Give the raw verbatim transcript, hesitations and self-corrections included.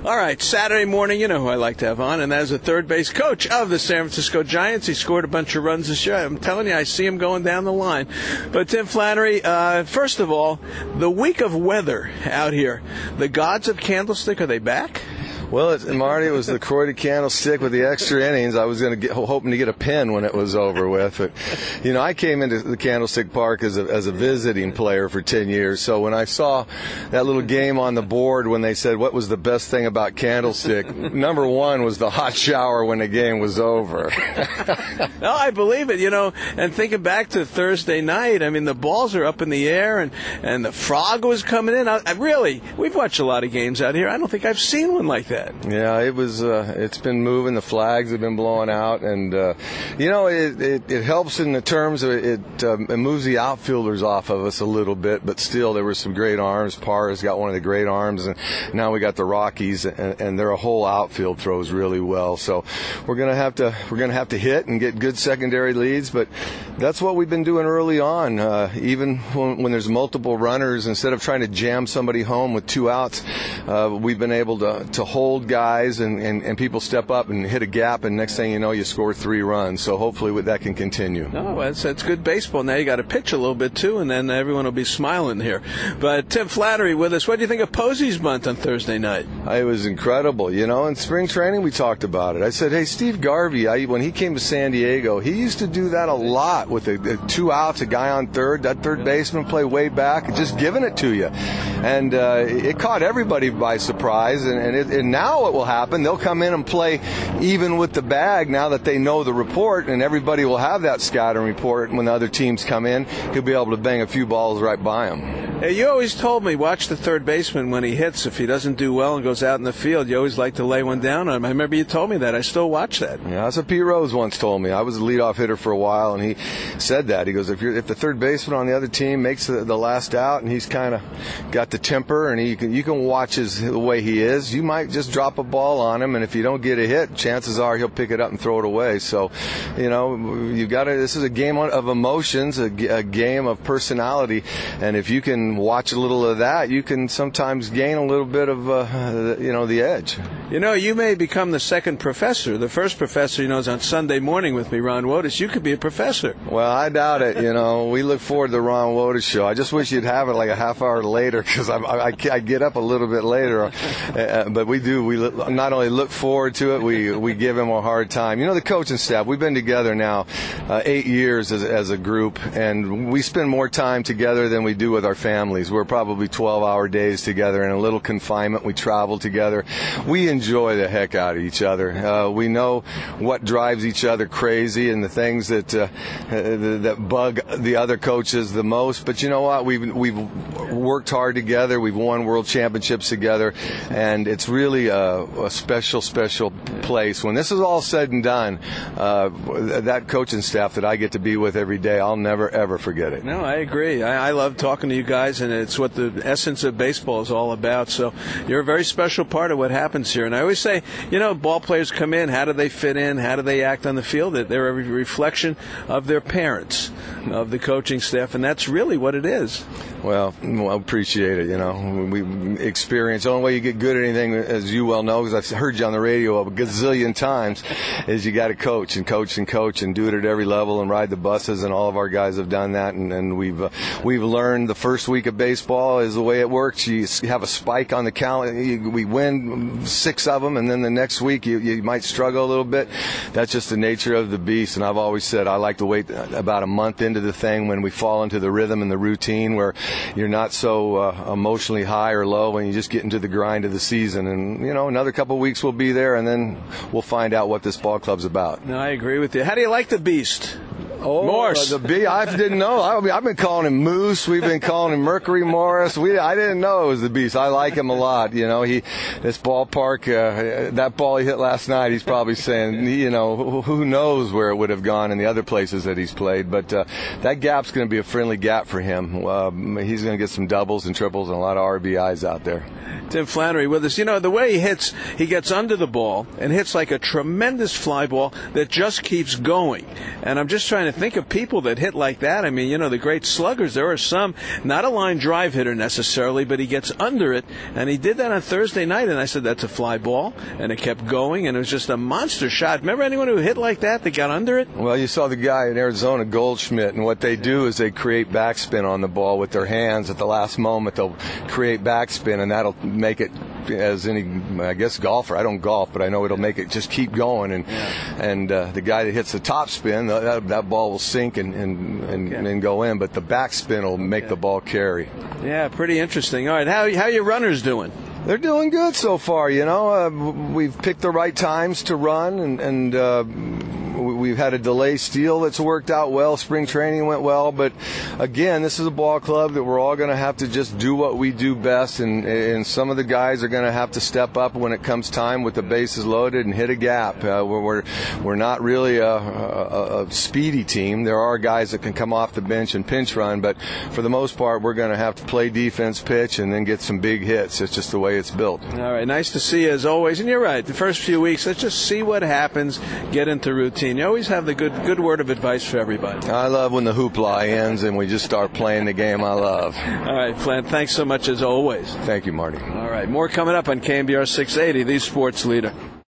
All right, Saturday morning, you know who I like to have on, and that is the third base coach of the San Francisco Giants. He scored a bunch of runs this year. I'm telling you, I see him going down the line. But Tim Flannery, uh, first of all, the week of weather out here, the gods of Candlestick, are they back? Well, it, Marty, it was the Croydon Candlestick with the extra innings. I was going to get, hoping to get a pin when it was over with. But, you know, I came into the Candlestick Park as a, as a visiting player for ten years. So when I saw that little game on the board when they said what was the best thing about Candlestick, number one was the hot shower when the game was over. No, I believe it, you know. And thinking back to Thursday night, I mean, the balls are up in the air, and, and the frog was coming in. I, I really, we've watched a lot of games out here. I don't think I've seen one like that. Yeah, it was. Uh, it's been moving. The flags have been blowing out, and uh, you know, it, it it helps in the terms of it. Um, it moves the outfielders off of us a little bit, but still, there were some great arms. Parr has got one of the great arms, and now we got the Rockies, and, and their whole outfield throws really well. So we're gonna have to we're gonna have to hit and get good secondary leads, but that's what we've been doing early on. Uh, even when, when there's multiple runners, instead of trying to jam somebody home with two outs, uh, we've been able to to hold guys and, and, and people step up and hit a gap, and next thing you know, you score three runs. So hopefully that can continue. No, that's, that's good baseball. Now you got to pitch a little bit too, and then everyone will be smiling here. But Tim Flannery with us. What do you think of Posey's bunt on Thursday night? It was incredible. You know, in spring training we talked about it. I said, hey, Steve Garvey, I, when he came to San Diego, he used to do that a lot with the, the two outs, a guy on third, that third baseman play way back, just giving it to you. And uh, it caught everybody by surprise, and, and, it, and now what will happen, they'll come in and play even with the bag now that they know the report, and everybody will have that scouting report. When the other teams come in, he'll be able to bang a few balls right by them. Hey, you always told me, watch the third baseman when he hits. If he doesn't do well and goes out in the field, you always like to lay one down on him. I remember you told me that. I still watch that. Yeah, that's what Pete Rose once told me. I was a leadoff hitter for a while, and he said that. He goes, if you're if the third baseman on the other team makes the, the last out, and he's kind of got the temper, and he, you can you can watch his the way he is, you might just drop a ball on him, and if you don't get a hit, chances are he'll pick it up and throw it away. So, you know, you got to. This is a game of emotions, a, a game of personality, and if you can watch a little of that, you can sometimes gain a little bit of, uh, you know, the edge. You know, you may become the second professor. The first professor, you know, is on Sunday morning with me, Ron Wotus. You could be a professor. Well, I doubt it. You know, we look forward to the Ron Wotus show. I just wish you'd have it like a half hour later, because I, I, I get up a little bit later. Uh, but we do. We look, not only look forward to it, we we give him a hard time. You know, the coaching staff, we've been together now uh, eight years as, as a group, and we spend more time together than we do with our families. We're probably twelve-hour days together in a little confinement. We travel together. We enjoy the heck out of each other. Uh, we know what drives each other crazy and the things that uh, that bug the other coaches the most. But you know what? We've we've worked hard together. We've won world championships together, and it's really a, a special, special place. When this is all said and done, uh, that coaching staff that I get to be with every day, I'll never, ever forget it. No, I agree. I, I love talking to you guys, and it's what the essence of baseball is all about. So you're a very special part of what happens here. And I always say, you know, ball players come in, how do they fit in? How do they act on the field? They're a reflection of their parents, of the coaching staff, and that's really what it is. Well, I appreciate it. You know, we experience, the only way you get good at anything, as you well know, because I've heard you on the radio a gazillion times, is you got to coach and coach and coach and do it at every level and ride the buses, and all of our guys have done that, and, and we've uh, we've learned the first week of baseball is the way it works. You have a spike on the calendar, we win six of them, and then the next week you, you might struggle a little bit. That's just the nature of the beast, and I've always said I like to wait about a month into the thing when we fall into the rhythm and the routine where you're not so uh, emotionally high or low, when you just get into the grind of the season. And, you know, another couple of weeks we'll be there, and then we'll find out what this ball club's about. No, I agree with you. How do you like the beast? Oh, Morse. Uh, the bee. I didn't know. I mean, I've been calling him Moose. We've been calling him Mercury Morris. We, I didn't know it was the beast. I like him a lot. You know, he, this ballpark, uh, that ball he hit last night, he's probably saying, you know, who knows where it would have gone in the other places that he's played. But uh, that gap's going to be a friendly gap for him. Um, he's going to get some doubles and triples and a lot of R B Is out there. Tim Flannery with us. You know, the way he hits, he gets under the ball and hits like a tremendous fly ball that just keeps going. And I'm just trying trying to think of people that hit like that. I mean, you know, the great sluggers, there are some, not a line drive hitter necessarily, but he gets under it, and he did that on Thursday night, and I said, that's a fly ball, and it kept going, and it was just a monster shot. Remember anyone who hit like that that got under it? Well, you saw the guy in Arizona, Goldschmidt, and what they do is they create backspin on the ball with their hands. At the last moment, they'll create backspin, and that'll make it, as any, I guess, golfer, I don't golf, but I know it'll make it just keep going, and yeah. and uh, the guy that hits the top spin, that, that ball will sink and, and, and, okay. and go in, but the backspin will make okay. the ball carry. Yeah, pretty interesting. All right, how how your runners doing? They're doing good so far, you know. Uh, we've picked the right times to run, and, and uh, we've had a delay steal that's worked out well. Spring training went well, but again, this is a ball club that we're all going to have to just do what we do best, and, and some of the guys are going to have to step up when it comes time with the bases loaded and hit a gap. Uh, we're we're not really a, a, a speedy team. There are guys that can come off the bench and pinch run, but for the most part, we're going to have to play defense, pitch, and then get some big hits. It's just the way it's built. All right, nice to see you as always. And you're right, the first few weeks, let's just see what happens, get into routine. You always have the good good word of advice for everybody. I love when the hoopla ends and we just start playing the game I love. All right, Flint, thanks so much as always. Thank you, Marty. All right, more coming up on K M B R six eighty, the sports leader.